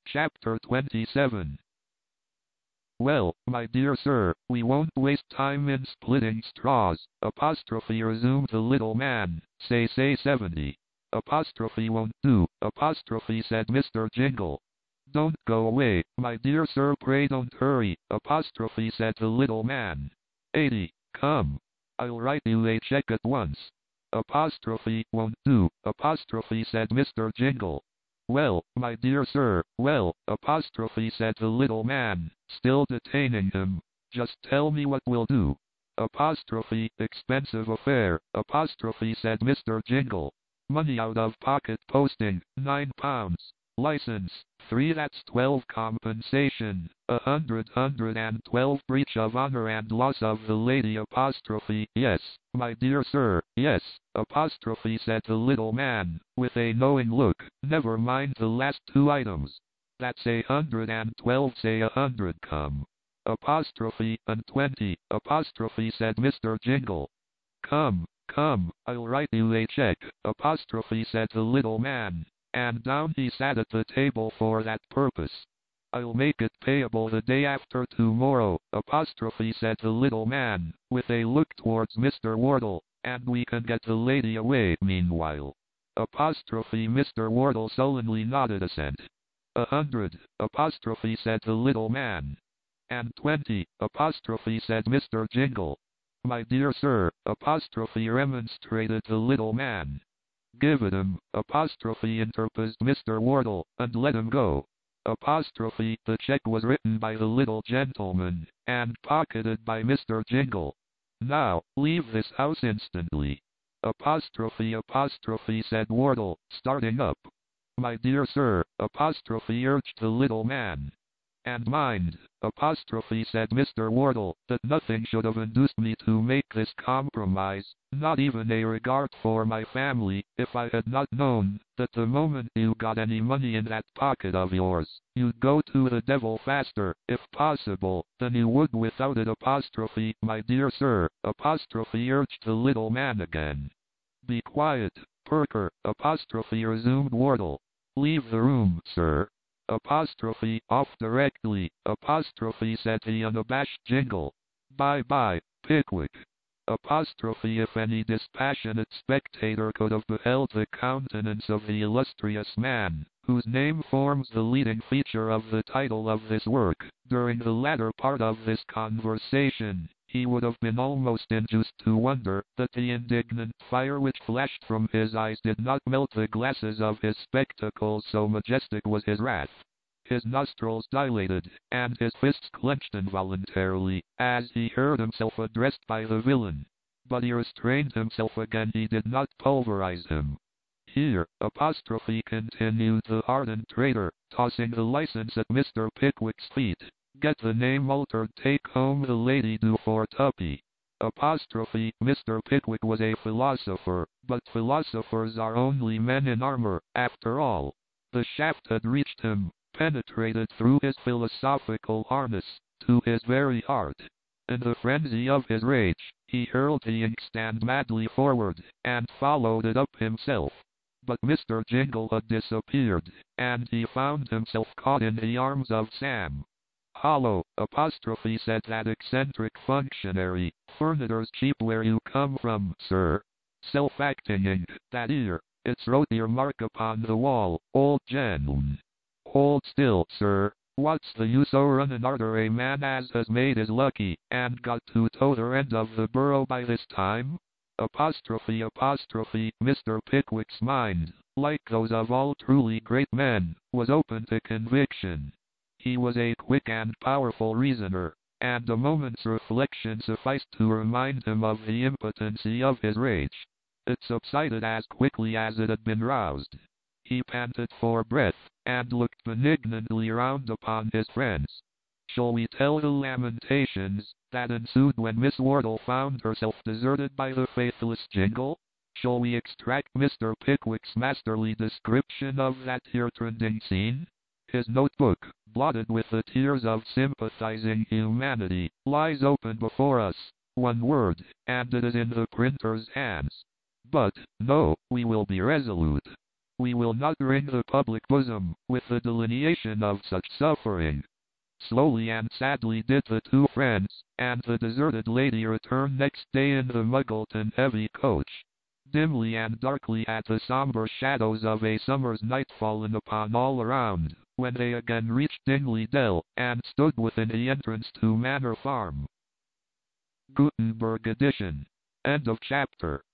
Chapter 27. Well, my dear sir, we won't waste time in splitting straws, resumed the little man, say 70. Won't do, said Mr. Jingle. Don't go away, my dear sir, pray don't hurry, said the little man. 80, come. I'll write you a check at once. Won't do, said Mr. Jingle. Well, my dear sir, well, said the little man, still detaining him. Just tell me what will do. Expensive affair, said Mr. Jingle. Money out of pocket posting, £9. License, 3, that's 12 compensation, 112 breach of honor and loss of the lady yes, my dear sir, yes, said the little man, with a knowing look, never mind the last 2 items. That's 112, say 100 come. And 20, said Mr. Jingle. Come, I'll write you a check, said the little man. And down he sat at the table for that purpose. I'll make it payable the day after tomorrow, said the little man, with a look towards Mr. Wardle, and we can get the lady away meanwhile. Mr. Wardle sullenly nodded assent. 100, said the little man. And 20, said Mr. Jingle. My dear sir, remonstrated the little man. Give it him, interposed Mr. Wardle, and let him go. The check was written by the little gentleman, and pocketed by Mr. Jingle. Now, leave this house instantly. Said Wardle, starting up. My dear sir, urged the little man. And mind, said Mr. Wardle, that nothing should have induced me to make this compromise, not even a regard for my family, if I had not known that the moment you got any money in that pocket of yours, you'd go to the devil faster, if possible, than you would without it. My dear sir, urged the little man again. Be quiet, Perker, resumed Wardle. Leave the room, sir. Off directly, said the unabashed Jingle. Bye-bye, Pickwick. If any dispassionate spectator could have beheld the countenance of the illustrious man, whose name forms the leading feature of the title of this work, during the latter part of this conversation, he would have been almost induced to wonder that the indignant fire which flashed from his eyes did not melt the glasses of his spectacles, so majestic was his wrath. His nostrils dilated, and his fists clenched involuntarily, as he heard himself addressed by the villain. But he restrained himself again, he did not pulverize him. Here, continued the hardened traitor, tossing the license at Mr. Pickwick's feet. Get the name altered, take home the lady, do for Tuppy. Mr. Pickwick was a philosopher, but philosophers are only men in armor, after all. The shaft had reached him, penetrated through his philosophical harness, to his very heart. In the frenzy of his rage, he hurled the inkstand madly forward, and followed it up himself. But Mr. Jingle had disappeared, and he found himself caught in the arms of Sam. Hollow, said that eccentric functionary, furnitures cheap where you come from, sir. Self-acting ink, that ear, it's wrote your mark upon the wall, old gentleman. Hold still, sir. What's the use o' running arter a man as has made his lucky, and got to t'other end of the borough by this time? Mr. Pickwick's mind, like those of all truly great men, was open to conviction. He was a quick and powerful reasoner, and a moment's reflection sufficed to remind him of the impotency of his rage. It subsided as quickly as it had been roused. He panted for breath, and looked benignantly round upon his friends. Shall we tell the lamentations that ensued when Miss Wardle found herself deserted by the faithless Jingle? Shall we extract Mr. Pickwick's masterly description of that heart-rending scene? His notebook, blotted with the tears of sympathizing humanity, lies open before us. One word, and it is in the printer's hands. But, no, we will be resolute. We will not wring the public bosom with the delineation of such suffering. Slowly and sadly did the two friends and the deserted lady return next day in the Muggleton heavy coach. Dimly and darkly had the somber shadows of a summer's night fallen upon all around, when they again reached Dingley Dell, and stood within the entrance to Manor Farm. Gutenberg edition. End of chapter.